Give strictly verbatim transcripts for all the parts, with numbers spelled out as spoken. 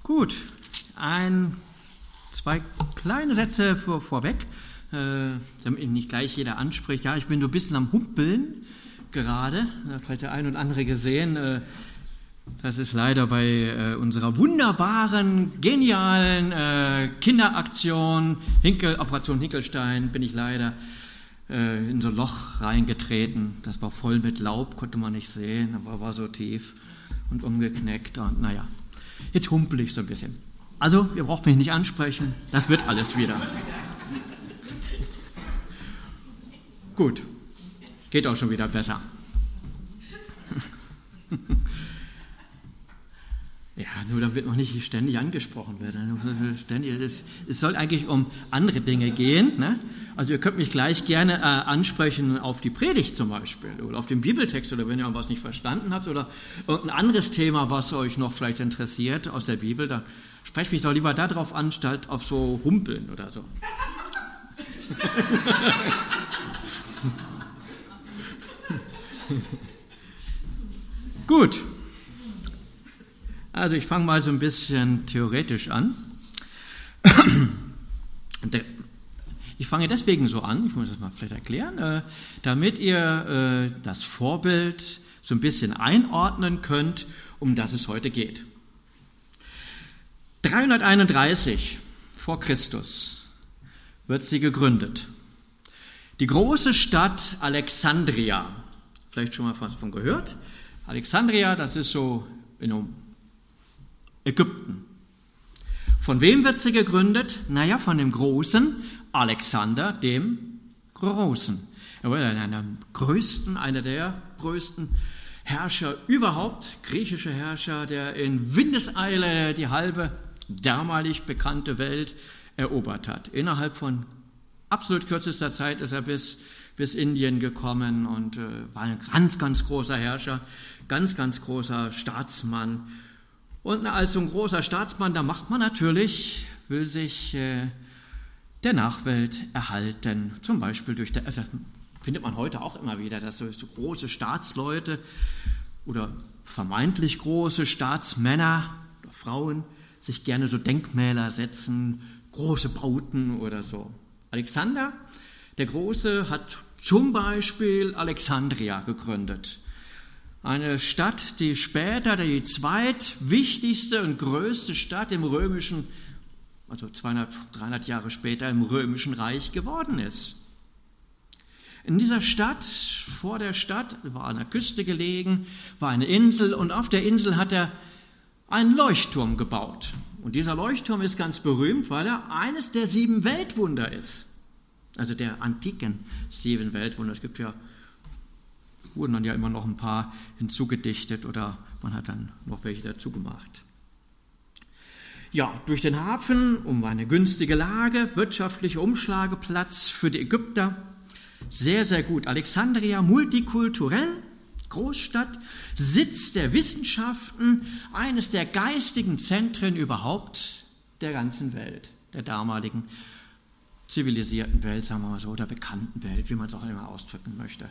Gut, ein, zwei kleine Sätze vor, vorweg, äh, damit nicht gleich jeder anspricht. Ja, ich bin so ein bisschen am Humpeln gerade, hat vielleicht der ein oder andere gesehen. Äh, das ist leider bei äh, unserer wunderbaren, genialen äh, Kinderaktion Hinkel, Operation Hinkelstein bin ich leider äh, in so ein Loch reingetreten. Das war voll mit Laub, konnte man nicht sehen, aber war so tief und umgeknickt und naja. Jetzt humpel ich so ein bisschen. Also, ihr braucht mich nicht ansprechen, das wird alles wieder. Gut, geht auch schon wieder besser. Ja, nur damit man nicht ständig angesprochen wird. Es, es soll eigentlich um andere Dinge gehen. Ne? Also ihr könnt mich gleich gerne äh, ansprechen auf die Predigt zum Beispiel oder auf den Bibeltext oder wenn ihr was nicht verstanden habt oder irgendein anderes Thema, was euch noch vielleicht interessiert aus der Bibel, dann sprecht mich doch lieber darauf an, statt auf so Humpeln oder so. Gut. Also ich fange mal so ein bisschen theoretisch an. Ich fange deswegen so an, ich muss das mal vielleicht erklären, damit ihr das Vorbild so ein bisschen einordnen könnt, um das es heute geht. dreihunderteinunddreißig vor Christus wird sie gegründet. Die große Stadt Alexandria, vielleicht schon mal was von gehört. Alexandria, das ist so in Ägypten. Von wem wird sie gegründet? Naja, von dem großen Alexander dem Großen. Er war einer der größten, einer der größten Herrscher überhaupt, griechische Herrscher, der in Windeseile die halbe damalig bekannte Welt erobert hat. Innerhalb von absolut kürzester Zeit ist er bis, bis Indien gekommen und äh, war ein ganz, ganz großer Herrscher, ganz, ganz großer Staatsmann. Und als so ein großer Staatsmann, da macht man natürlich, will sich äh, der Nachwelt erhalten. Zum Beispiel durch, der, das findet man heute auch immer wieder, dass so, so große Staatsleute oder vermeintlich große Staatsmänner oder Frauen sich gerne so Denkmäler setzen, große Bauten oder so. Alexander, der Große, hat zum Beispiel Alexandria gegründet. Eine Stadt, die später die zweitwichtigste und größte Stadt im römischen, also zweihundert, dreihundert Jahre später im römischen Reich geworden ist. In dieser Stadt, vor der Stadt, war an der Küste gelegen, war eine Insel und auf der Insel hat er einen Leuchtturm gebaut. Und dieser Leuchtturm ist ganz berühmt, weil er eines der sieben Weltwunder ist. Also der antiken sieben Weltwunder. Es gibt ja wurden dann ja immer noch ein paar hinzugedichtet oder man hat dann noch welche dazu gemacht. Ja, durch den Hafen, um eine günstige Lage, wirtschaftlicher Umschlageplatz für die Ägypter, sehr, sehr gut. Alexandria, multikulturell, Großstadt, Sitz der Wissenschaften, eines der geistigen Zentren überhaupt der ganzen Welt, der damaligen zivilisierten Welt, sagen wir mal so, der bekannten Welt, wie man es auch immer ausdrücken möchte.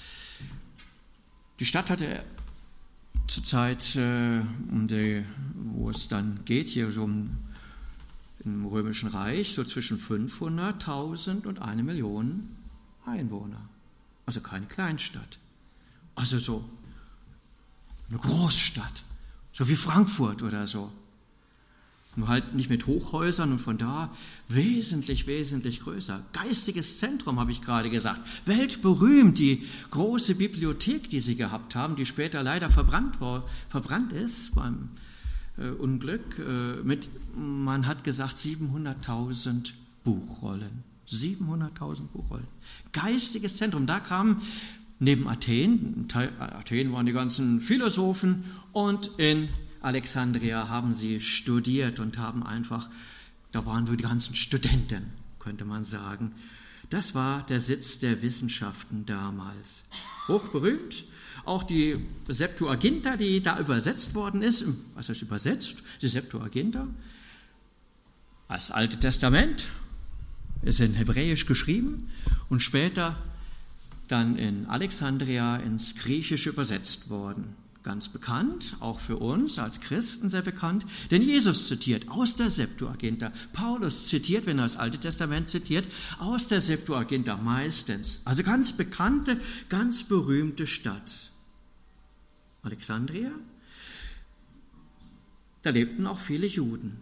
Die Stadt hatte zur Zeit, äh, um die, wo es dann geht, hier so um, im Römischen Reich, so zwischen fünfhunderttausend und eine Million Einwohner. Also keine Kleinstadt. Also so eine Großstadt, so wie Frankfurt oder so. Nur halt nicht mit Hochhäusern und von da wesentlich, wesentlich größer. Geistiges Zentrum, habe ich gerade gesagt. Weltberühmt, die große Bibliothek, die sie gehabt haben, die später leider verbrannt, war, verbrannt ist beim äh, Unglück. Äh, mit, man hat gesagt, siebenhunderttausend Buchrollen. siebenhunderttausend Buchrollen. Geistiges Zentrum, da kamen neben Athen, in Athen waren die ganzen Philosophen und in Alexandria haben sie studiert und haben einfach, da waren nur die ganzen Studenten, könnte man sagen. Das war der Sitz der Wissenschaften damals. Hochberühmt. Auch die Septuaginta, die da übersetzt worden ist, was heißt übersetzt? Die Septuaginta, das Alte Testament, ist in Hebräisch geschrieben und später dann in Alexandria ins Griechische übersetzt worden. ganz bekannt, auch für uns als Christen sehr bekannt, denn Jesus zitiert aus der Septuaginta. Paulus zitiert, wenn er das Alte Testament zitiert, aus der Septuaginta meistens. Also ganz bekannte, ganz berühmte Stadt. Alexandria, da lebten auch viele Juden.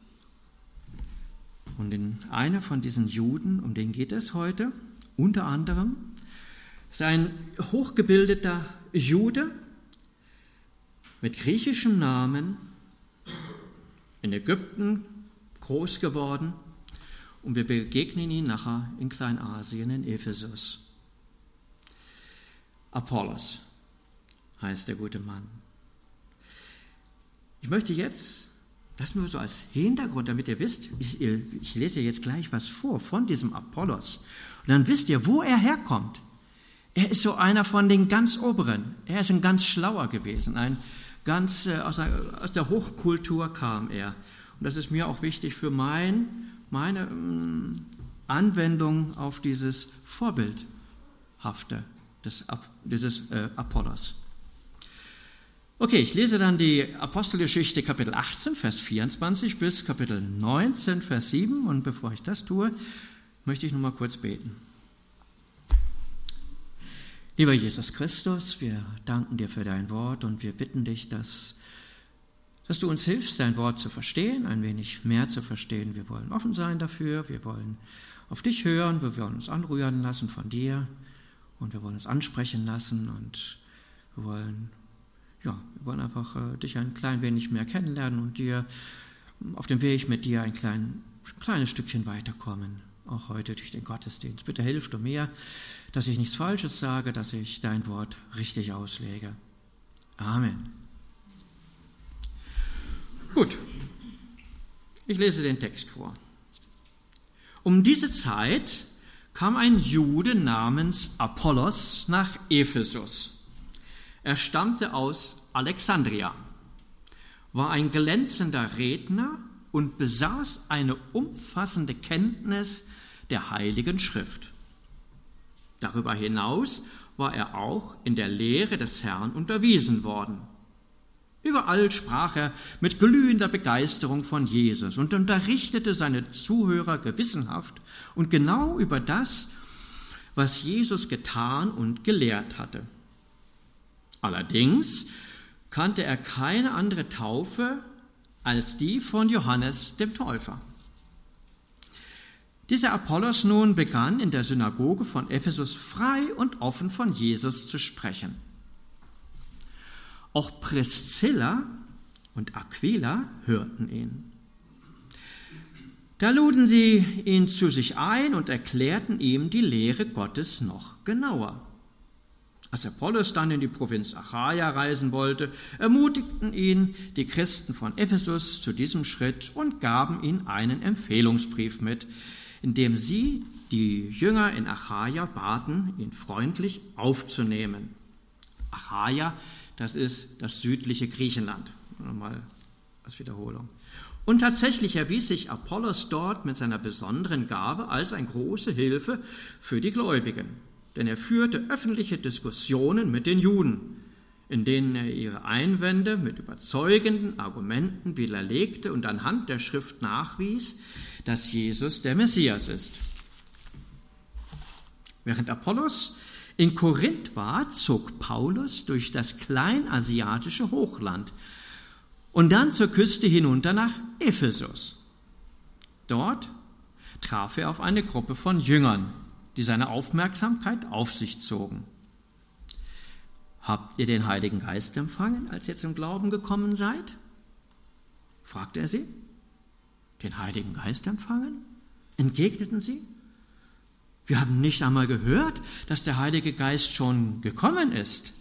Und in einer von diesen Juden, um den geht es heute, unter anderem, ist ein hochgebildeter Jude mit griechischem Namen, in Ägypten groß geworden, und wir begegnen ihn nachher in Kleinasien, in Ephesus. Apollos heißt der gute Mann. Ich möchte jetzt, das nur so als Hintergrund, damit ihr wisst, ich, ich lese jetzt gleich was vor von diesem Apollos. Und dann wisst ihr, wo er herkommt. Er ist so einer von den ganz Oberen. Er ist ein ganz Schlauer gewesen, ein Ganz äh, aus, der, aus der Hochkultur kam er. Und das ist mir auch wichtig für mein, meine ähm, Anwendung auf dieses Vorbildhafte des, dieses äh, Apollos. Okay, ich lese dann die Apostelgeschichte Kapitel achtzehn, Vers vierundzwanzig bis Kapitel neunzehn, Vers sieben. Und bevor ich das tue, möchte ich noch mal kurz beten. Lieber Jesus Christus, wir danken dir für dein Wort und wir bitten dich, dass, dass du uns hilfst, dein Wort zu verstehen, ein wenig mehr zu verstehen. Wir wollen offen sein dafür, wir wollen auf dich hören, wir wollen uns anrühren lassen von dir und wir wollen uns ansprechen lassen und wir wollen, ja, wir wollen einfach äh, dich ein klein wenig mehr kennenlernen und dir auf dem Weg mit dir ein klein, kleines Stückchen weiterkommen. Auch heute durch den Gottesdienst. Bitte hilf du mir, dass ich nichts Falsches sage, dass ich dein Wort richtig auslege. Amen. Gut, ich lese den Text vor. Um diese Zeit kam ein Jude namens Apollos nach Ephesus. Er stammte aus Alexandria, war ein glänzender Redner und besaß eine umfassende Kenntnis der Heiligen Schrift. Darüber hinaus war er auch in der Lehre des Herrn unterwiesen worden. Überall sprach er mit glühender Begeisterung von Jesus und unterrichtete seine Zuhörer gewissenhaft und genau über das, was Jesus getan und gelehrt hatte. Allerdings kannte er keine andere Taufe als die von Johannes dem Täufer. Dieser Apollos nun begann in der Synagoge von Ephesus frei und offen von Jesus zu sprechen. Auch Priscilla und Aquila hörten ihn. Da luden sie ihn zu sich ein und erklärten ihm die Lehre Gottes noch genauer. Als Apollos dann in die Provinz Achaia reisen wollte, ermutigten ihn die Christen von Ephesus zu diesem Schritt und gaben ihm einen Empfehlungsbrief mit, in dem sie die Jünger in Achaia baten, ihn freundlich aufzunehmen. Achaia, das ist das südliche Griechenland. Nochmal als Wiederholung. Und tatsächlich erwies sich Apollos dort mit seiner besonderen Gabe als eine große Hilfe für die Gläubigen. Denn er führte öffentliche Diskussionen mit den Juden, in denen er ihre Einwände mit überzeugenden Argumenten widerlegte und anhand der Schrift nachwies, dass Jesus der Messias ist. Während Apollos in Korinth war, zog Paulus durch das kleinasiatische Hochland und dann zur Küste hinunter nach Ephesus. Dort traf er auf eine Gruppe von Jüngern, die seine Aufmerksamkeit auf sich zogen. Habt ihr den Heiligen Geist empfangen, als ihr zum Glauben gekommen seid? Fragte er sie. Den Heiligen Geist empfangen? Entgegneten sie. Wir haben nicht einmal gehört, dass der Heilige Geist schon gekommen ist.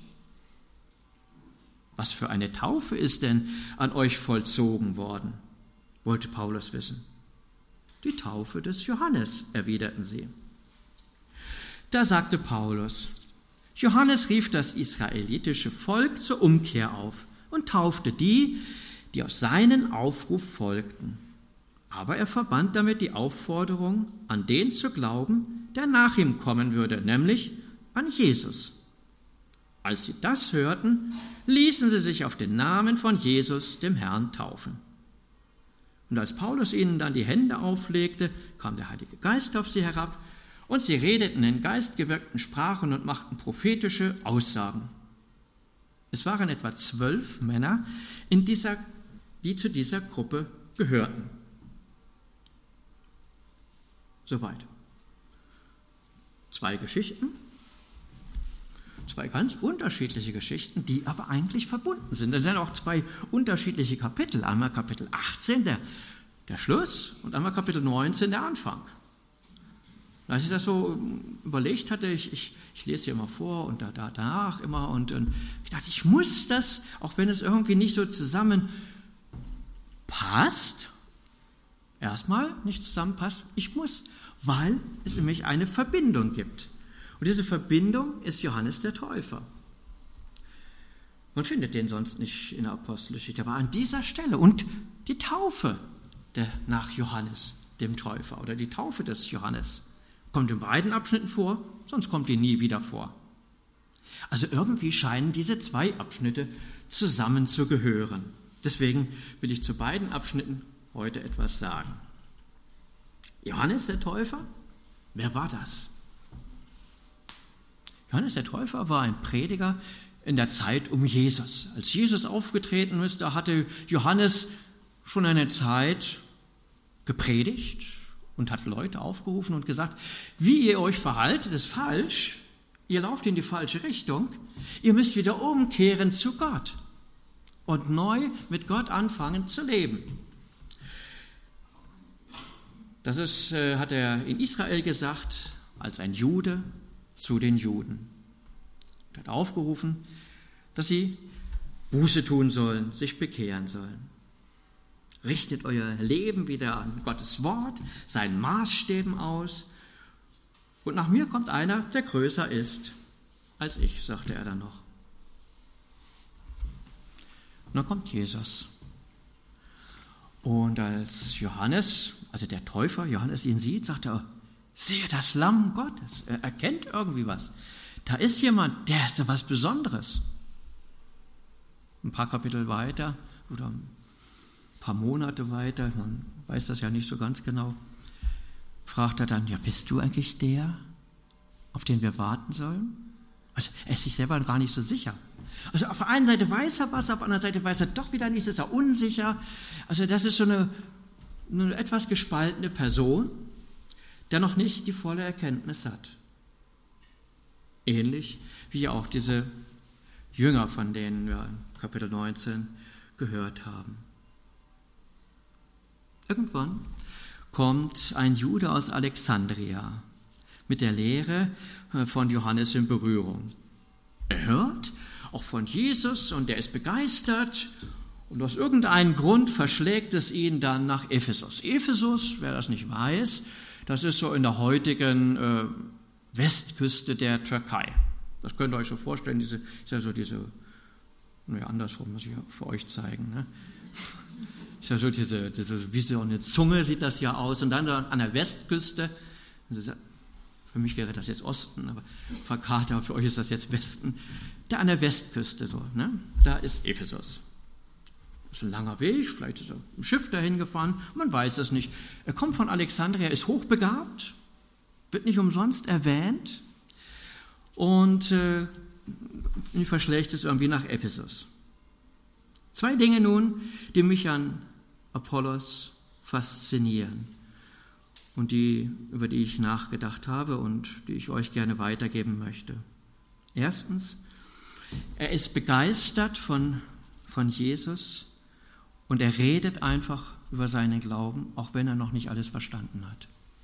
Was für eine Taufe ist denn an euch vollzogen worden? Wollte Paulus wissen. Die Taufe des Johannes, erwiderten sie. Da sagte Paulus, Johannes rief das israelitische Volk zur Umkehr auf und taufte die, die auf seinen Aufruf folgten. Aber er verband damit die Aufforderung, an den zu glauben, der nach ihm kommen würde, nämlich an Jesus. Als sie das hörten, ließen sie sich auf den Namen von Jesus, dem Herrn, taufen. Und als Paulus ihnen dann die Hände auflegte, kam der Heilige Geist auf sie herab, und sie redeten in geistgewirkten Sprachen und machten prophetische Aussagen. Es waren etwa zwölf Männer, in dieser, die zu dieser Gruppe gehörten. Soweit. Zwei Geschichten, zwei ganz unterschiedliche Geschichten, die aber eigentlich verbunden sind. Es sind auch zwei unterschiedliche Kapitel. Einmal Kapitel achtzehn, der, der Schluss, und einmal Kapitel neunzehn, der Anfang. Als ich das so überlegt hatte, ich, ich, ich lese hier immer vor und da, da, danach immer, und, und ich dachte, ich muss das, auch wenn es irgendwie nicht so zusammenpasst, erstmal nicht zusammenpasst, ich muss, weil es nämlich eine Verbindung gibt. Und diese Verbindung ist Johannes der Täufer. Man findet den sonst nicht in der Apostelgeschichte, aber an dieser Stelle. Und die Taufe der, nach Johannes, dem Täufer, oder die Taufe des Johannes, kommt in beiden Abschnitten vor, sonst kommt die nie wieder vor. Also irgendwie scheinen diese zwei Abschnitte zusammen zu gehören. Deswegen will ich zu beiden Abschnitten heute etwas sagen. Johannes der Täufer, wer war das? Johannes der Täufer war ein Prediger in der Zeit um Jesus. Als Jesus aufgetreten ist, da hatte Johannes schon eine Zeit gepredigt und hat Leute aufgerufen und gesagt, wie ihr euch verhaltet, ist falsch. Ihr lauft in die falsche Richtung. Ihr müsst wieder umkehren zu Gott und neu mit Gott anfangen zu leben. Das ist, äh, hat er in Israel gesagt, als ein Jude zu den Juden. Er hat aufgerufen, dass sie Buße tun sollen, sich bekehren sollen. Richtet euer Leben wieder an Gottes Wort, seinen Maßstäben aus. Und nach mir kommt einer, der größer ist als ich, sagte er dann noch. Und dann kommt Jesus. Und als Johannes, also der Täufer, Johannes ihn sieht, sagt er, sehe das Lamm Gottes. Er erkennt irgendwie was. Da ist jemand, der ist was Besonderes. Ein paar Kapitel weiter oder ein paar Monate weiter, man weiß das ja nicht so ganz genau, fragt er dann, ja, bist du eigentlich der, auf den wir warten sollen? Also er ist sich selber gar nicht so sicher. Also auf der einen Seite weiß er was, auf der anderen Seite weiß er doch wieder nichts, ist er unsicher. Also das ist so eine, eine etwas gespaltene Person, der noch nicht die volle Erkenntnis hat. Ähnlich wie auch diese Jünger, von denen wir in Kapitel neunzehn gehört haben. Irgendwann kommt ein Jude aus Alexandria mit der Lehre von Johannes in Berührung. Er hört auch von Jesus und er ist begeistert und aus irgendeinem Grund verschlägt es ihn dann nach Ephesus. Ephesus, wer das nicht weiß, das ist so in der heutigen äh, Westküste der Türkei. Das könnt ihr euch so vorstellen, diese, ist ja so diese, ne, andersrum muss ich für euch zeigen, ne? Ist ja so diese, diese, wie so eine Zunge sieht das ja aus. Und dann an der Westküste, für mich wäre das jetzt Osten, aber Fakata, für euch ist das jetzt Westen. Da an der Westküste so, ne? Da ist Ephesus. Das ist ein langer Weg, vielleicht ist er im Schiff dahin gefahren, man weiß es nicht. Er kommt von Alexandria, ist hochbegabt, wird nicht umsonst erwähnt und äh, verschlägt es irgendwie nach Ephesus. Zwei Dinge nun, die mich an Apollos faszinieren und die, über die ich nachgedacht habe und die ich euch gerne weitergeben möchte. Erstens, er ist begeistert von, von Jesus und er redet einfach über seinen Glauben, auch wenn er noch nicht alles verstanden hat.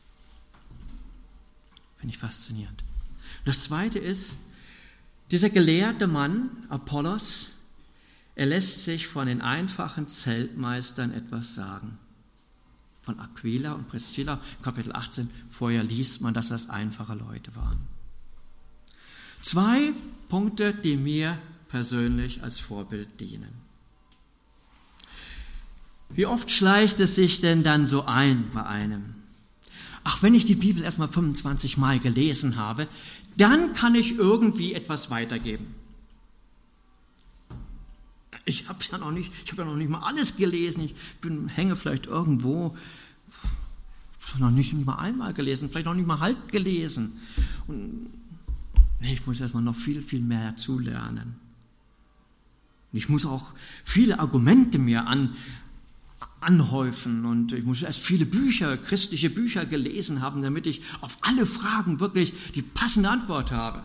Finde ich faszinierend. Das Zweite ist, dieser gelehrte Mann, Apollos, er lässt sich von den einfachen Zeltmeistern etwas sagen. Von Aquila und Priscilla, Kapitel achtzehn, vorher liest man, dass das einfache Leute waren. Zwei Punkte, die mir persönlich als Vorbild dienen. Wie oft schleicht es sich denn dann so ein bei einem? Ach, wenn ich die Bibel erstmal fünfundzwanzig Mal gelesen habe, dann kann ich irgendwie etwas weitergeben. Ich habe ja noch nicht, ich habe ja noch nicht mal alles gelesen. Ich bin, hänge vielleicht irgendwo, noch nicht mal einmal gelesen, vielleicht noch nicht mal halb gelesen. Und nee, ich muss erstmal noch viel, viel mehr dazulernen. Ich muss auch viele Argumente mir an, anhäufen und ich muss erst viele Bücher, christliche Bücher gelesen haben, damit ich auf alle Fragen wirklich die passende Antwort habe.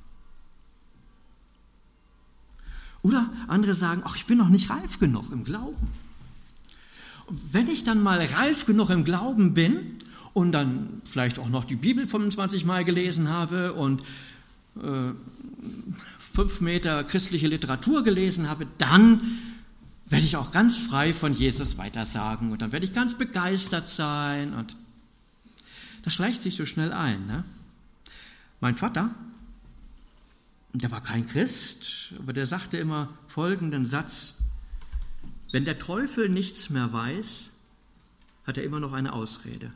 Oder andere sagen, ach, ich bin noch nicht reif genug im Glauben. Und wenn ich dann mal reif genug im Glauben bin und dann vielleicht auch noch die Bibel fünfundzwanzig Mal gelesen habe und äh, fünf Meter christliche Literatur gelesen habe, dann werde ich auch ganz frei von Jesus weitersagen und dann werde ich ganz begeistert sein und das schleicht sich so schnell ein. Ne? Mein Vater, der war kein Christ, aber der sagte immer folgenden Satz: Wenn der Teufel nichts mehr weiß, hat er immer noch eine Ausrede.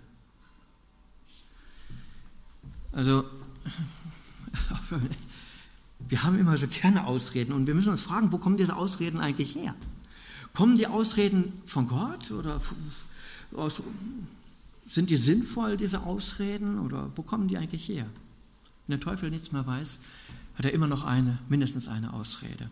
Also, wir haben immer so gerne Ausreden und wir müssen uns fragen, wo kommen diese Ausreden eigentlich her? Kommen die Ausreden von Gott oder aus, sind die sinnvoll, diese Ausreden, oder wo kommen die eigentlich her? Wenn der Teufel nichts mehr weiß, hat er immer noch eine, mindestens eine Ausrede.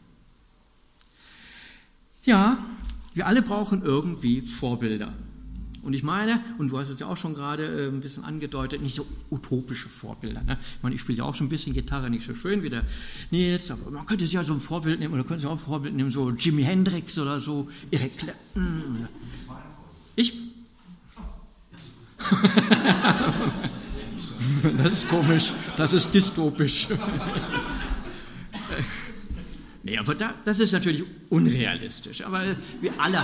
Ja, wir alle brauchen irgendwie Vorbilder. Und ich meine, und du hast es ja auch schon gerade ein bisschen angedeutet, nicht so utopische Vorbilder. Ne? Ich meine, ich spiele ja auch schon ein bisschen Gitarre, nicht so schön wie der Nils, aber man könnte sich ja so ein Vorbild nehmen, oder könnte sich auch ein Vorbild nehmen, so Jimi Hendrix oder so, Eric Clapton. Ich? Das ist komisch, das ist dystopisch. Nee, aber da, das ist natürlich unrealistisch, aber wir alle...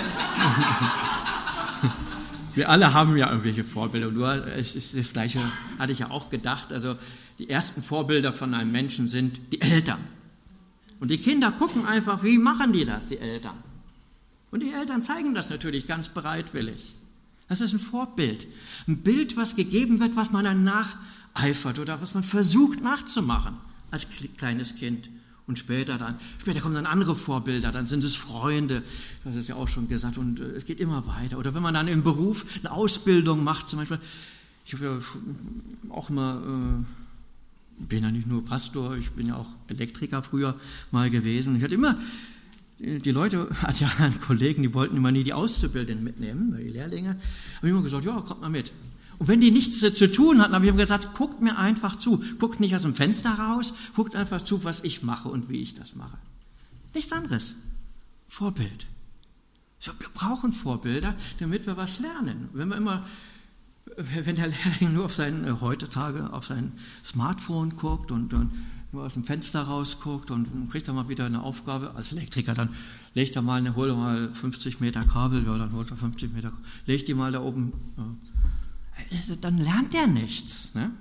Wir alle haben ja irgendwelche Vorbilder. Und du, das Gleiche hatte ich ja auch gedacht. Also die ersten Vorbilder von einem Menschen sind die Eltern. Und die Kinder gucken einfach, wie machen die das, die Eltern. Und die Eltern zeigen das natürlich ganz bereitwillig. Das ist ein Vorbild. Ein Bild, was gegeben wird, was man dann nacheifert oder was man versucht nachzumachen als kleines Kind. Und später dann, später kommen dann andere Vorbilder, dann sind es Freunde, das ist ja auch schon gesagt, und äh, es geht immer weiter. Oder wenn man dann im Beruf eine Ausbildung macht, zum Beispiel, ich habe ja auch immer, äh, bin ja nicht nur Pastor, ich bin ja auch Elektriker früher mal gewesen. Ich hatte immer, die Leute, also ja, Kollegen, die wollten immer nie die Auszubildenden mitnehmen, die Lehrlinge, habe ich immer gesagt, ja, kommt mal mit. Und wenn die nichts zu tun hatten, habe ich ihm gesagt, guckt mir einfach zu. Guckt nicht aus dem Fenster raus, guckt einfach zu, was ich mache und wie ich das mache. Nichts anderes. Vorbild. So, wir brauchen Vorbilder, damit wir was lernen. Wenn wir immer, wenn der Lehrling nur auf sein, heutzutage auf sein Smartphone guckt und, und nur aus dem Fenster rausguckt und, und kriegt er mal wieder eine Aufgabe als Elektriker, dann legt er mal, eine, holt er mal fünfzig Meter Kabel, ja, dann holt er fünfzig Meter, legt die mal da oben, ja. Dann lernt er nichts. Ne?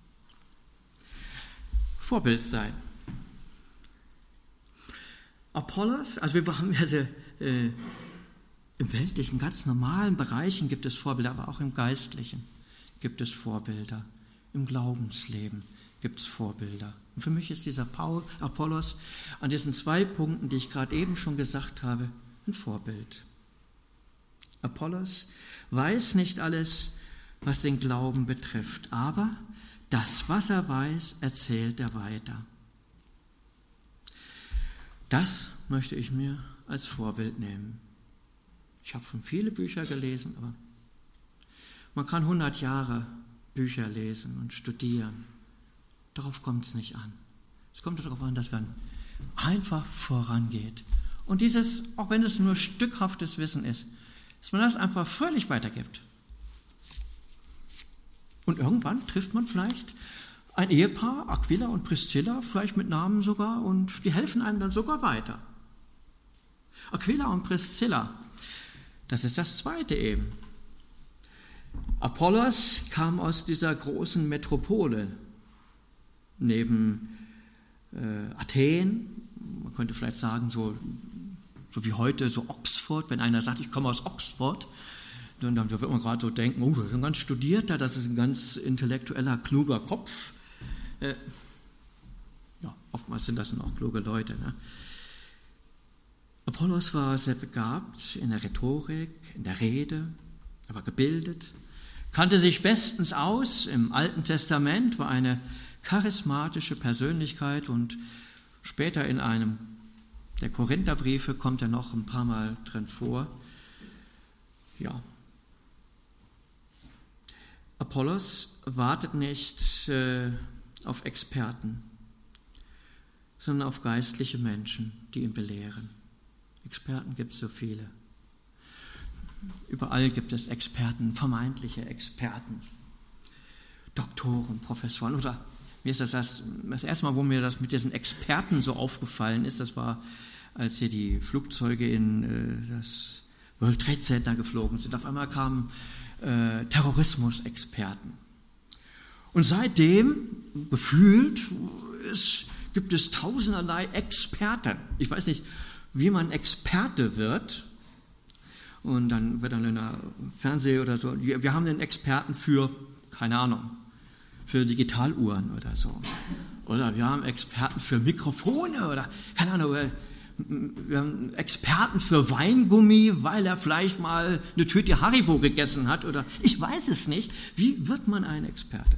Vorbild sein. Apollos, also wir haben also, äh, im weltlichen, ganz normalen Bereichen gibt es Vorbilder, aber auch im geistlichen gibt es Vorbilder. Im Glaubensleben gibt es Vorbilder. Und für mich ist dieser Paul, Apollos an diesen zwei Punkten, die ich gerade eben schon gesagt habe, ein Vorbild. Apollos weiß nicht alles, was den Glauben betrifft. Aber das, was er weiß, erzählt er weiter. Das möchte ich mir als Vorbild nehmen. Ich habe schon viele Bücher gelesen, aber man kann hundert Jahre Bücher lesen und studieren. Darauf kommt es nicht an. Es kommt darauf an, dass man einfach vorangeht. Und dieses, auch wenn es nur stückhaftes Wissen ist, dass man das einfach völlig weitergibt. Und irgendwann trifft man vielleicht ein Ehepaar, Aquila und Priscilla, vielleicht mit Namen sogar, und die helfen einem dann sogar weiter. Aquila und Priscilla, das ist das Zweite eben. Apollos kam aus dieser großen Metropole, neben äh, Athen, man könnte vielleicht sagen, so, so wie heute, so Oxford, wenn einer sagt, ich komme aus Oxford, dann, dann wird man gerade so denken, oh, das ist ein ganz studierter, das ist ein ganz intellektueller, kluger Kopf. Äh, ja, oftmals sind das dann auch kluge Leute. Ne? Apollos war sehr begabt in der Rhetorik, in der Rede, er war gebildet, kannte sich bestens aus im Alten Testament, war eine charismatische Persönlichkeit und später in einem der Korintherbriefe kommt er noch ein paar Mal drin vor. Ja. Apollos wartet nicht äh, auf Experten, sondern auf geistliche Menschen, die ihn belehren. Experten gibt es so viele. Überall gibt es Experten, vermeintliche Experten, Doktoren, Professoren. Oder mir ist das, das das erste Mal, wo mir das mit diesen Experten so aufgefallen ist, das war, als hier die Flugzeuge in äh, das World Trade Center geflogen sind. Auf einmal kamen äh, Terrorismusexperten. Und seitdem, gefühlt, ist, gibt es tausenderlei Experten. Ich weiß nicht, wie man Experte wird. Und dann wird dann in der Fernseh oder so, wir haben einen Experten für, keine Ahnung, für Digitaluhren oder so. Oder wir haben Experten für Mikrofone oder, keine Ahnung, wir haben Experten für Weingummi, weil er vielleicht mal eine Tüte Haribo gegessen hat oder ich weiß es nicht. Wie wird man ein Experte?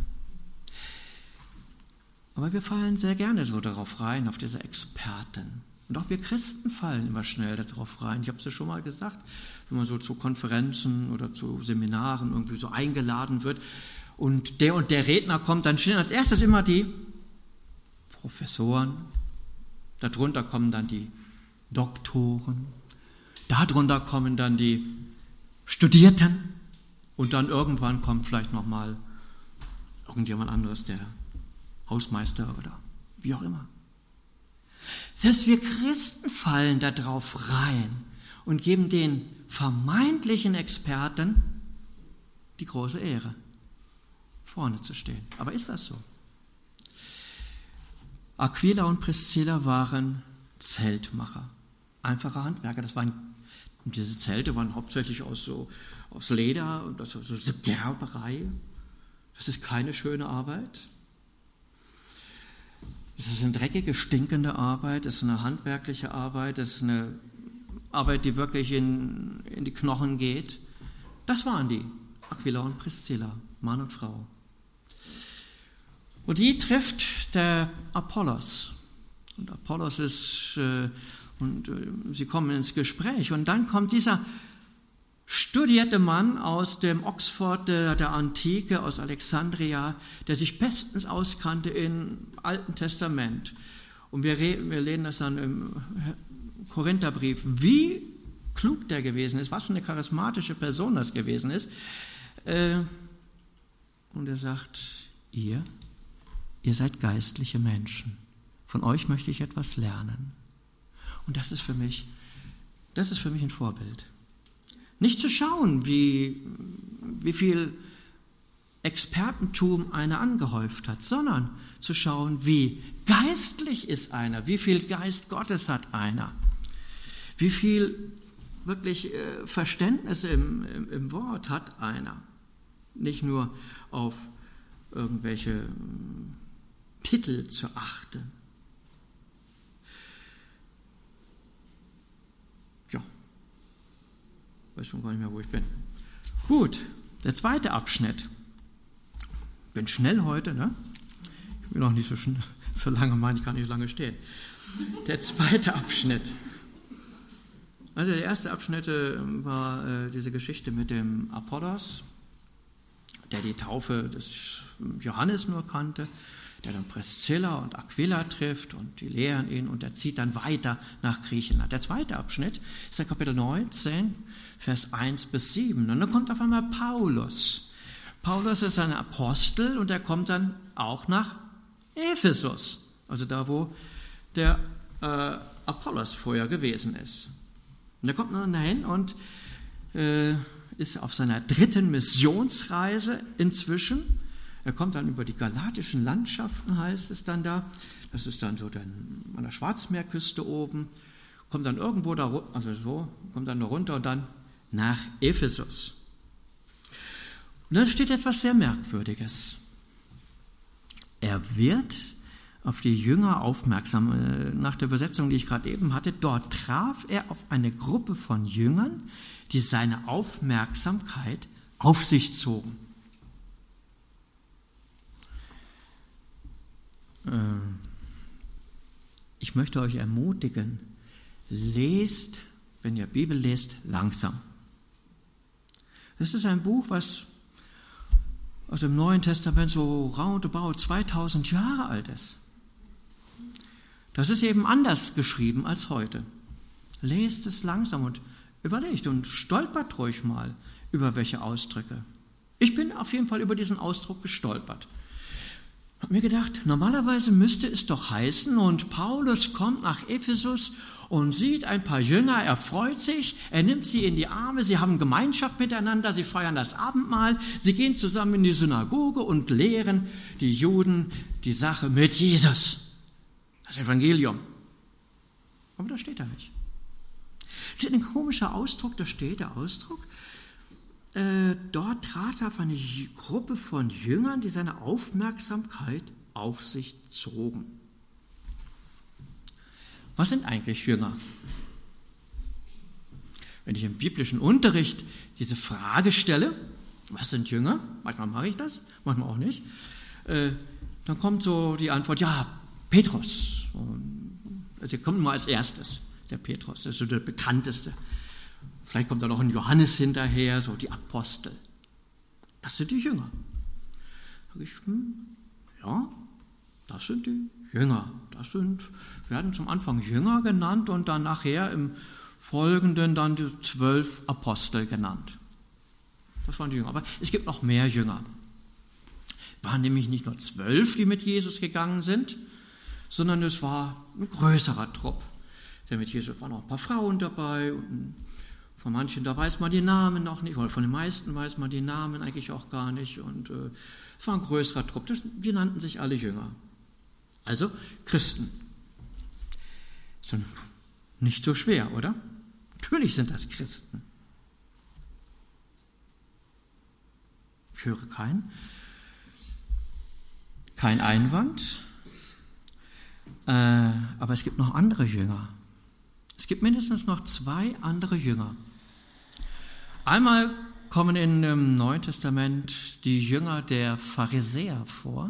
Aber wir fallen sehr gerne so darauf rein, auf diese Experten. Und auch wir Christen fallen immer schnell darauf rein. Ich habe es ja schon mal gesagt, wenn man so zu Konferenzen oder zu Seminaren irgendwie so eingeladen wird und der und der Redner kommt, dann stehen als erstes immer die Professoren, darunter kommen dann die Doktoren, darunter kommen dann die Studierten und dann irgendwann kommt vielleicht nochmal irgendjemand anderes, der Hausmeister oder wie auch immer. Selbst wir Christen fallen da drauf rein und geben den vermeintlichen Experten die große Ehre, vorne zu stehen. Aber ist das so? Aquila und Priscilla waren Zeltmacher, einfache Handwerker. Das waren, diese Zelte waren hauptsächlich aus, so, aus Leder und aus so, so Gerberei. Das ist keine schöne Arbeit. Es ist eine dreckige, stinkende Arbeit, es ist eine handwerkliche Arbeit, es ist eine Arbeit, die wirklich in, in die Knochen geht. Das waren die, Aquila und Priscilla, Mann und Frau. Und die trifft der Apollos. Und Apollos ist, äh, und äh, sie kommen ins Gespräch. Und dann kommt dieser studierte Mann aus dem Oxford der, der Antike, aus Alexandria, der sich bestens auskannte im Alten Testament. Und wir, wir lesen das dann im Korintherbrief, wie klug der gewesen ist, was für eine charismatische Person das gewesen ist. Und er sagt, ihr, ihr seid geistliche Menschen. Von euch möchte ich etwas lernen. Und das ist für mich, das ist für mich ein Vorbild. Nicht zu schauen, wie, wie viel Expertentum einer angehäuft hat, sondern zu schauen, wie geistlich ist einer, wie viel Geist Gottes hat einer, wie viel wirklich äh, Verständnis im, im, im Wort hat einer. Nicht nur auf irgendwelche äh, Titel zu achten. Ich weiß schon gar nicht mehr, wo ich bin. Gut, der zweite Abschnitt. Ich bin schnell heute, ne? Ich will noch nicht so, schnell, so lange machen, ich kann nicht so lange stehen. Der zweite Abschnitt. Also der erste Abschnitt war äh, diese Geschichte mit dem Apollos, der die Taufe des Johannes nur kannte, der dann Priscilla und Aquila trifft und die lehren ihn und er zieht dann weiter nach Griechenland. Der zweite Abschnitt ist der Kapitel neunzehn, Vers eins bis sieben. Und dann kommt auf einmal Paulus. Paulus ist ein Apostel und er kommt dann auch nach Ephesus, also da, wo der äh, Apollos vorher gewesen ist. Und er kommt dann dahin und äh, ist auf seiner dritten Missionsreise inzwischen. Er kommt dann über die galatischen Landschaften, heißt es dann da. Das ist dann so dann an der Schwarzmeerküste oben. Kommt dann irgendwo da, also so, kommt dann da runter und dann nach Ephesus. Und dann steht etwas sehr Merkwürdiges. Er wird auf die Jünger aufmerksam. Nach der Übersetzung, die ich gerade eben hatte, dort traf er auf eine Gruppe von Jüngern, die seine Aufmerksamkeit auf sich zogen. Ich möchte euch ermutigen, lest, wenn ihr Bibel lest, langsam. Das ist ein Buch, was aus dem Neuen Testament so roundabout zweitausend Jahre alt ist. Das ist eben anders geschrieben als heute. Lest es langsam und überlegt und stolpert ruhig mal über welche Ausdrücke. Ich bin auf jeden Fall über diesen Ausdruck gestolpert. Ich habe mir gedacht, normalerweise müsste es doch heißen, und Paulus kommt nach Ephesus und sieht ein paar Jünger, er freut sich, er nimmt sie in die Arme, sie haben Gemeinschaft miteinander, sie feiern das Abendmahl, sie gehen zusammen in die Synagoge und lehren die Juden die Sache mit Jesus. Das Evangelium. Aber da steht er nicht. Das ist ein komischer Ausdruck, da steht der Ausdruck. Äh, dort trat er auf eine Gruppe von Jüngern, die seine Aufmerksamkeit auf sich zogen. Was sind eigentlich Jünger? Wenn ich im biblischen Unterricht diese Frage stelle, was sind Jünger? Manchmal mache ich das, manchmal auch nicht. Äh, dann kommt so die Antwort, ja, Petrus. Und, also kommt nur als erstes, der Petrus, das ist so der bekannteste. Vielleicht kommt da noch ein Johannes hinterher, so die Apostel. Das sind die Jünger. Da sage ich, hm, ja, das sind die Jünger. Das sind, werden zum Anfang Jünger genannt und dann nachher im Folgenden dann die zwölf Apostel genannt. Das waren die Jünger. Aber es gibt noch mehr Jünger. Waren nämlich nicht nur zwölf, die mit Jesus gegangen sind, sondern es war ein größerer Trupp. Denn mit Jesus waren noch ein paar Frauen dabei und von manchen, da weiß man die Namen noch nicht, oder von den meisten weiß man die Namen eigentlich auch gar nicht. Und äh, es war ein größerer Trupp, das, die nannten sich alle Jünger. Also Christen. So, nicht so schwer, oder? Natürlich sind das Christen. Ich höre keinen. Kein Einwand. Äh, aber es gibt noch andere Jünger. Es gibt mindestens noch zwei andere Jünger. Einmal kommen in dem Neuen Testament die Jünger der Pharisäer vor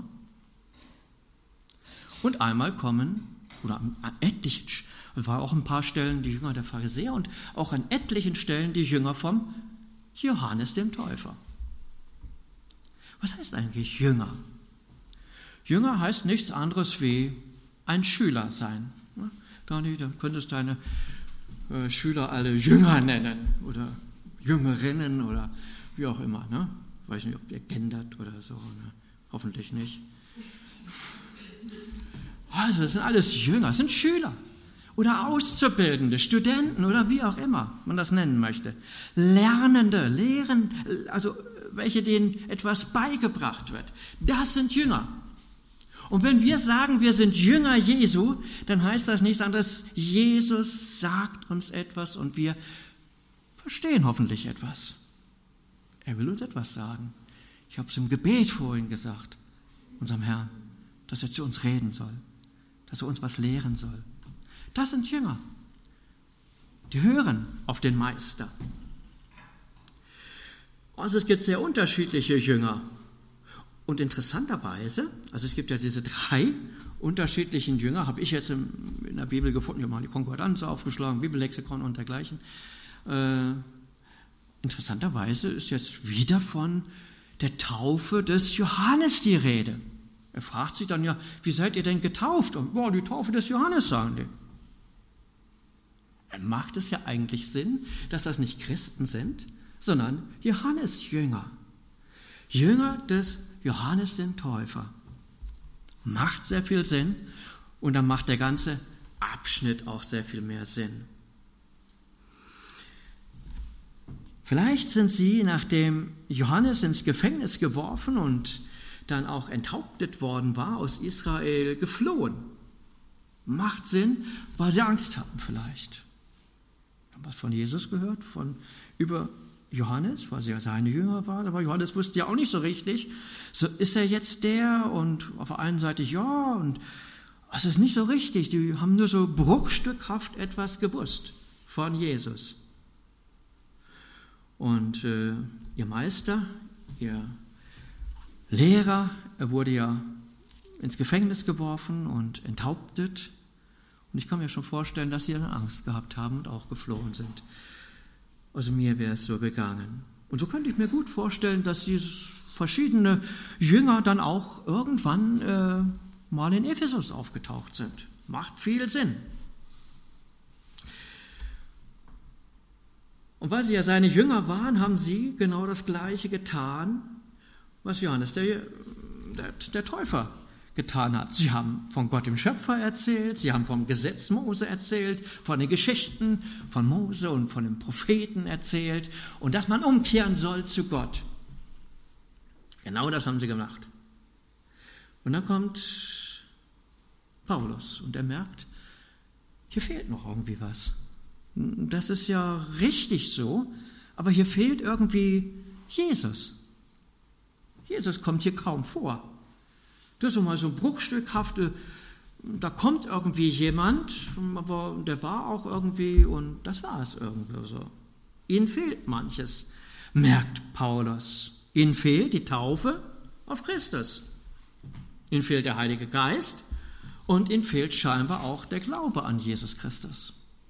und einmal kommen, oder an etlichen, es waren auch ein paar Stellen die Jünger der Pharisäer und auch an etlichen Stellen die Jünger vom Johannes dem Täufer. Was heißt eigentlich Jünger? Jünger heißt nichts anderes wie ein Schüler sein. Dani, dann könntest du deine äh, Schüler alle Jünger nennen oder Jüngerinnen oder wie auch immer. Ne? Ich weiß nicht, ob ihr gendert oder so. Ne? Hoffentlich nicht. Also das sind alles Jünger, das sind Schüler oder Auszubildende, Studenten oder wie auch immer man das nennen möchte. Lernende, Lehren, also welche denen etwas beigebracht wird. Das sind Jünger. Und wenn wir sagen, wir sind Jünger Jesu, dann heißt das nichts anderes, Jesus sagt uns etwas und wir verstehen hoffentlich etwas. Er will uns etwas sagen. Ich habe es im Gebet vorhin gesagt, unserem Herrn, dass er zu uns reden soll, dass er uns was lehren soll. Das sind Jünger. Die hören auf den Meister. Also es gibt sehr unterschiedliche Jünger. Und interessanterweise, also es gibt ja diese drei unterschiedlichen Jünger, habe ich jetzt in der Bibel gefunden, ich habe mal die Konkordanz aufgeschlagen, Bibellexikon und dergleichen. Äh, interessanterweise ist jetzt wieder von der Taufe des Johannes die Rede. Er fragt sich dann ja, wie seid ihr denn getauft? Und boah, die Taufe des Johannes, sagen die. Dann macht es ja eigentlich Sinn, dass das nicht Christen sind, sondern Johannes-Jünger. Jünger des Johannes den Täufer. Macht sehr viel Sinn und dann macht der ganze Abschnitt auch sehr viel mehr Sinn. Vielleicht sind sie, nachdem Johannes ins Gefängnis geworfen und dann auch enthauptet worden war, aus Israel geflohen. Macht Sinn, weil sie Angst hatten vielleicht. Haben was von Jesus gehört, von über Johannes, weil sie ja seine Jünger waren, aber Johannes wusste ja auch nicht so richtig, so ist er jetzt der und auf der einen Seite ja und Das ist nicht so richtig. Die haben nur so bruchstückhaft etwas gewusst von Jesus. Und äh, ihr Meister, ihr Lehrer, er wurde ja ins Gefängnis geworfen und enthauptet. Und ich kann mir schon vorstellen, dass sie dann Angst gehabt haben und auch geflohen sind. Also mir wäre es so gegangen. Und so könnte ich mir gut vorstellen, dass diese verschiedene Jünger dann auch irgendwann äh, mal in Ephesus aufgetaucht sind. Macht viel Sinn. Und weil sie ja seine Jünger waren, haben sie genau das Gleiche getan, was Johannes der, der, der Täufer getan hat. Sie haben von Gott dem Schöpfer erzählt, sie haben vom Gesetz Mose erzählt, von den Geschichten von Mose und von den Propheten erzählt und dass man umkehren soll zu Gott. Genau das haben sie gemacht. Und dann kommt Paulus und er merkt, hier fehlt noch irgendwie was. Das ist ja richtig so, aber hier fehlt irgendwie Jesus. Jesus kommt hier kaum vor. Das ist mal so bruchstückhafte, da kommt irgendwie jemand, aber der war auch irgendwie und das war es irgendwie so. Ihnen fehlt manches, merkt Paulus. Ihnen fehlt die Taufe auf Christus. Ihnen fehlt der Heilige Geist und ihnen fehlt scheinbar auch der Glaube an Jesus Christus.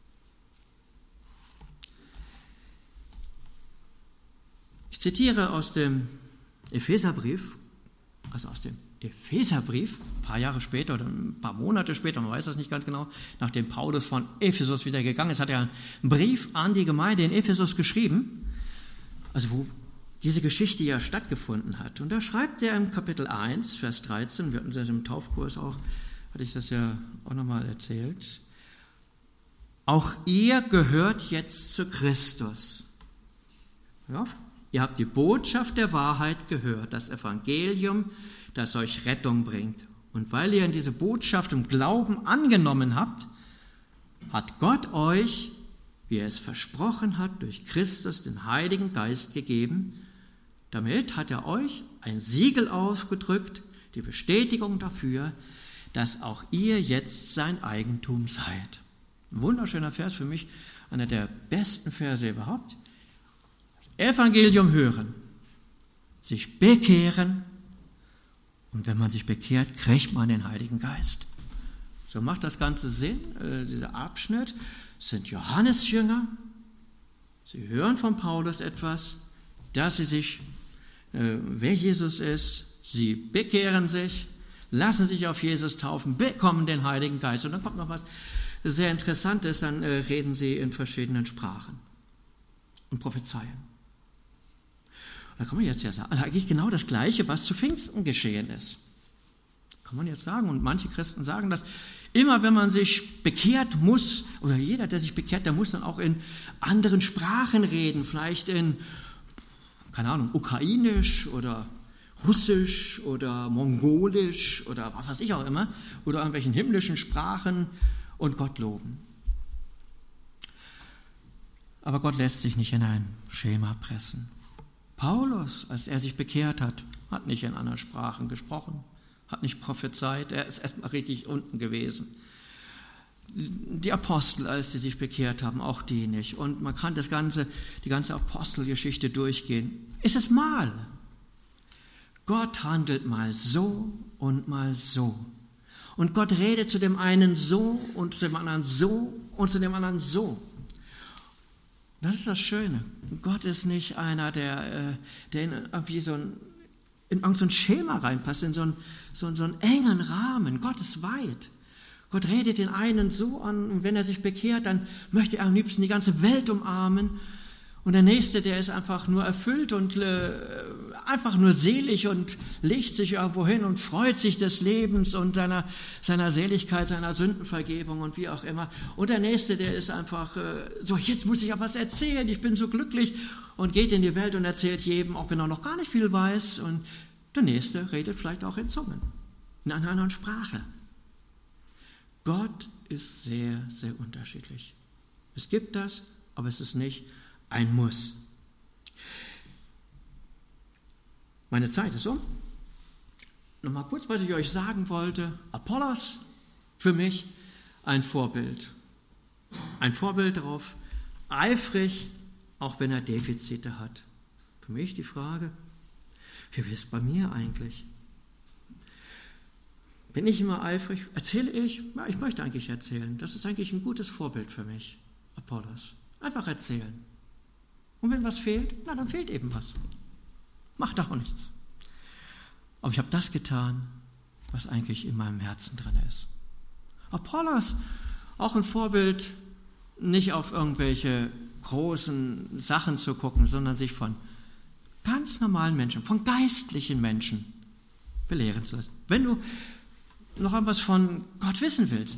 Ich zitiere aus dem Epheserbrief, also aus dem Epheserbrief, ein paar Jahre später oder ein paar Monate später, man weiß das nicht ganz genau, nachdem Paulus von Ephesus wieder gegangen ist, hat er einen Brief an die Gemeinde in Ephesus geschrieben, also wo diese Geschichte ja stattgefunden hat. Und da schreibt er im Kapitel eins, Vers dreizehn, wir hatten das im Taufkurs auch, hatte ich das ja auch nochmal erzählt, auch ihr gehört jetzt zu Christus. Hör auf. Ihr habt die Botschaft der Wahrheit gehört, das Evangelium, das euch Rettung bringt. Und weil ihr in diese Botschaft im Glauben angenommen habt, hat Gott euch, wie er es versprochen hat, durch Christus den Heiligen Geist gegeben. Damit hat er euch ein Siegel ausgedrückt, die Bestätigung dafür, dass auch ihr jetzt sein Eigentum seid. Ein wunderschöner Vers, für mich einer der besten Verse überhaupt. Evangelium hören, sich bekehren und wenn man sich bekehrt, kriegt man den Heiligen Geist. So macht das Ganze Sinn. Äh, dieser Abschnitt sind Johannesjünger. Sie hören von Paulus etwas, dass sie sich, äh, wer Jesus ist, sie bekehren sich, lassen sich auf Jesus taufen, bekommen den Heiligen Geist. Und dann kommt noch was sehr Interessantes, dann äh, reden sie in verschiedenen Sprachen und prophezeien. Da kann man jetzt ja sagen, eigentlich genau das Gleiche, was zu Pfingsten geschehen ist. Kann man jetzt sagen, und manche Christen sagen das, immer wenn man sich bekehrt muss, oder jeder, der sich bekehrt, der muss dann auch in anderen Sprachen reden, vielleicht in, keine Ahnung, Ukrainisch oder Russisch oder Mongolisch oder was weiß ich auch immer, oder irgendwelchen himmlischen Sprachen und Gott loben. Aber Gott lässt sich nicht in ein Schema pressen. Paulus, als er sich bekehrt hat, hat nicht in anderen Sprachen gesprochen, hat nicht prophezeit, er ist erstmal richtig unten gewesen. Die Apostel, als sie sich bekehrt haben, auch die nicht. Und man kann das ganze, die ganze Apostelgeschichte durchgehen. Ist es mal. Gott handelt mal so und mal so. Und Gott redet zu dem einen so und zu dem anderen so und zu dem anderen so. Das ist das Schöne. Gott ist nicht einer, der, der in irgendwie so ein, in irgendein Schema reinpasst, in so einen, so, so einen engen Rahmen. Gott ist weit. Gott redet den einen so an, und wenn er sich bekehrt, dann möchte er am liebsten die ganze Welt umarmen. Und der Nächste, der ist einfach nur erfüllt und äh, einfach nur selig und legt sich irgendwo hin und freut sich des Lebens und seiner, seiner Seligkeit, seiner Sündenvergebung und wie auch immer. Und der Nächste, der ist einfach äh, so, jetzt muss ich ja was erzählen, ich bin so glücklich und geht in die Welt und erzählt jedem, auch wenn er noch gar nicht viel weiß. Und der Nächste redet vielleicht auch in Zungen, in einer anderen Sprache. Gott ist sehr, sehr unterschiedlich. Es gibt das, aber es ist nicht ein Muss. Meine Zeit ist um. Nochmal kurz, was ich euch sagen wollte. Apollos Für mich ein Vorbild. Ein Vorbild darauf, eifrig, auch wenn er Defizite hat. Für mich die Frage, wie ist es bei mir eigentlich? Bin ich immer eifrig? Erzähle ich? Ja, ich möchte eigentlich erzählen. Das ist eigentlich ein gutes Vorbild für mich, Apollos. Einfach erzählen. Und wenn was fehlt, na, dann fehlt eben was. Macht auch nichts. Aber ich habe das getan, was eigentlich in meinem Herzen drin ist. Apollos, auch ein Vorbild, nicht auf irgendwelche großen Sachen zu gucken, sondern sich von ganz normalen Menschen, von geistlichen Menschen belehren zu lassen. Wenn du noch etwas von Gott wissen willst,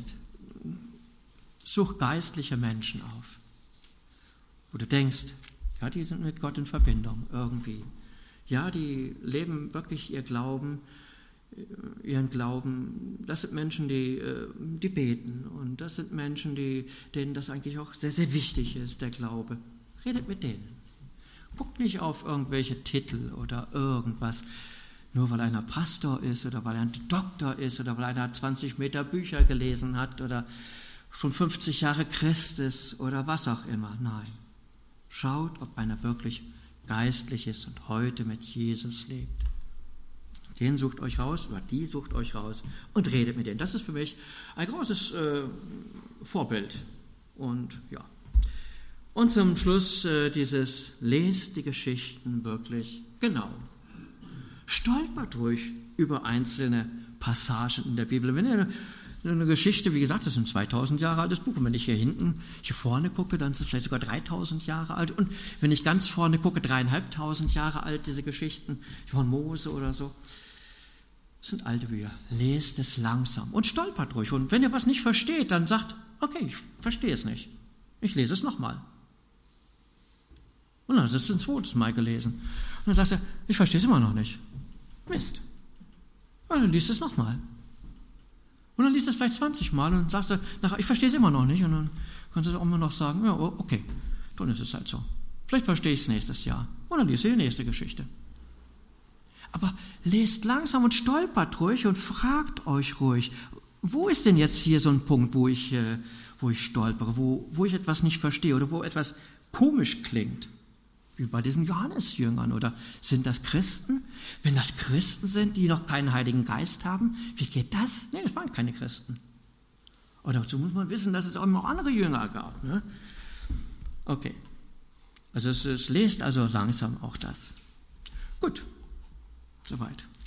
such geistliche Menschen auf, wo du denkst, ja, die sind mit Gott in Verbindung irgendwie. Ja, die leben wirklich ihr Glauben, ihren Glauben. Das sind Menschen, die, die beten, und das sind Menschen, die, denen das eigentlich auch sehr, sehr wichtig ist, der Glaube. Redet mit denen. Guckt nicht auf irgendwelche Titel oder irgendwas, nur weil einer Pastor ist oder weil er ein Doktor ist oder weil einer zwanzig Meter Bücher gelesen hat oder schon fünfzig Jahre Christ ist oder was auch immer. Nein, schaut, ob einer wirklich geistlich ist und heute mit Jesus lebt. Den sucht euch raus oder die sucht euch raus und redet mit denen. Das ist für mich ein großes äh, Vorbild. Und ja. Und zum Schluss äh, dieses, lest die Geschichten wirklich genau. Stolpert ruhig über einzelne Passagen in der Bibel. Wenn ihr eine, eine Geschichte, wie gesagt, das ist ein zweitausend Jahre altes Buch, und wenn ich hier hinten, hier vorne gucke, dann ist es vielleicht sogar dreitausend Jahre alt, und wenn ich ganz vorne gucke, dreieinhalbtausend Jahre alt, diese Geschichten von Mose oder so, das sind alte Bücher. Lest es langsam und stolpert ruhig, und wenn ihr was nicht versteht, dann sagt, okay, ich verstehe es nicht, ich lese es nochmal. Und dann hast du es ein zweites Mal gelesen, und dann sagst du, ich verstehe es immer noch nicht. Mist. Und dann liest es nochmal. Und dann liest es vielleicht zwanzig Mal und sagst du, ich verstehe es immer noch nicht. Und dann kannst du auch immer noch sagen, ja, okay, dann ist es halt so. Vielleicht verstehe ich es nächstes Jahr. Und dann liest du die nächste Geschichte. Aber lest langsam und stolpert ruhig und fragt euch ruhig, wo ist denn jetzt hier so ein Punkt, wo ich, äh, wo ich stolpere, wo, wo ich etwas nicht verstehe oder wo etwas komisch klingt? Wie bei diesen Johannesjüngern. Oder sind das Christen? Wenn das Christen sind, die noch keinen Heiligen Geist haben, wie geht das? Nee, das waren keine Christen. Und dazu muss man wissen, dass es auch noch andere Jünger gab. Ne? Okay. Also es, es lest also langsam auch das. Gut, soweit.